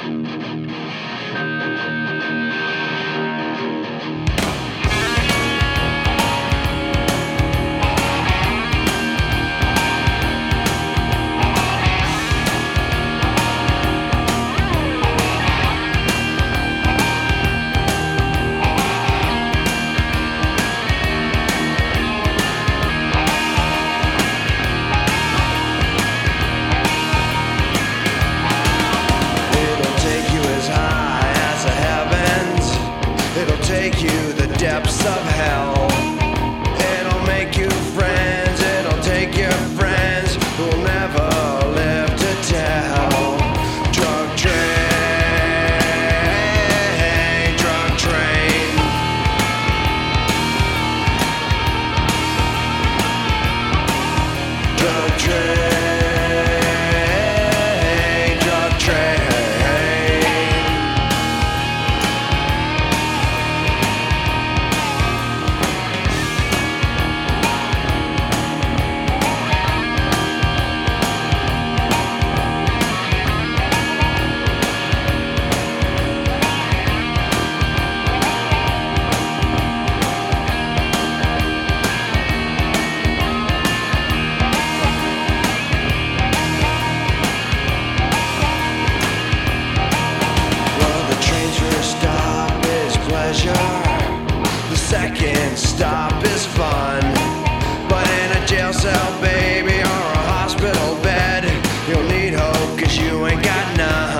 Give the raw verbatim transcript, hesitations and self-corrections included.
Take you the depths of hell. It'll make you friends. It'll take your friends who'll never live to tell. Drug train, drug train. Drug train, drug train. The second stop is fun, but in a jail cell, baby, or a hospital bed, you'll need hope 'cause you ain't got none.